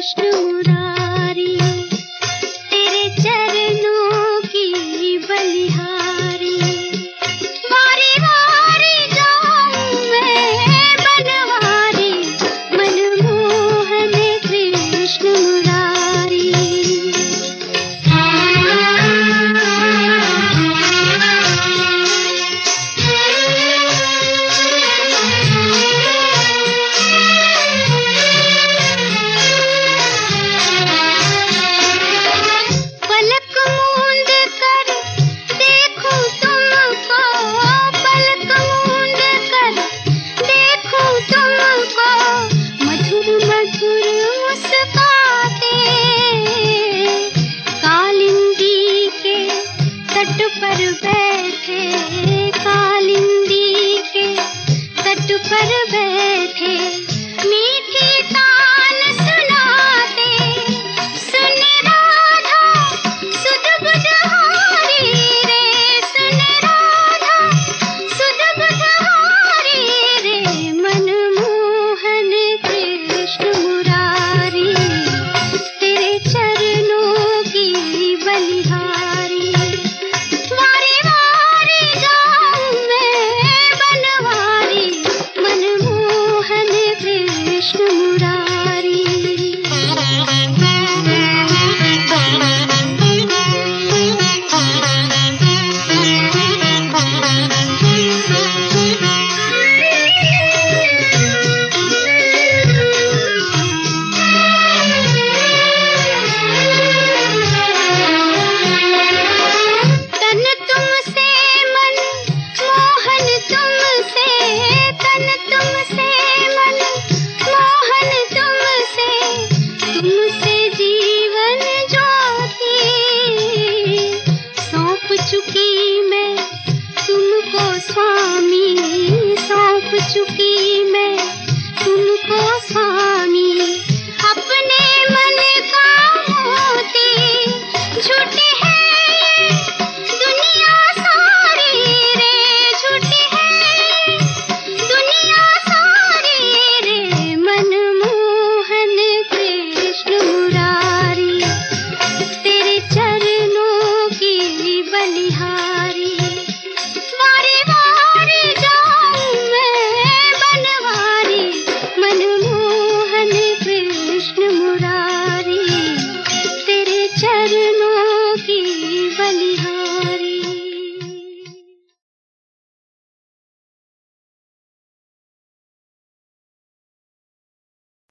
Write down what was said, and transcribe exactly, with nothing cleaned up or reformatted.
कृष्ण मुरारी, तेरे चरणों की बलिहारी। वारी वारी जाऊं मैं बनवारी, मनमोहन कृष्ण मुरारी। पर बैठे कालिंदी के तट पर बैठे, मीठी तान सुनाते, सुन राधा सुध बुधहारी रे, सुन राधा सुध बुधहारी रे, मनमोहन कृष्ण मुरारी, तेरे चरणों की बलिहारी। कृष्ण मुरारी। तन तुमसे मन मोहन तुमसे, तन तुमसे मन मोहन तुमसे, तुमसे जीवन ज्योति सौंप चुकी मैं तुमको स्वामी, सौंप चुकी मैं तुमको स्वामी। अपने मन का मोती झूठी है ये दुनिया सारी रे, झूठी है दुनिया सारी रे, मनमोहन कृष्ण मुरारी, तेरे चरणों की बलिहारी। वारी वारी जाऊं मैं बनवारी, मनमोहन कृष्ण मुरारी, तेरे चरणों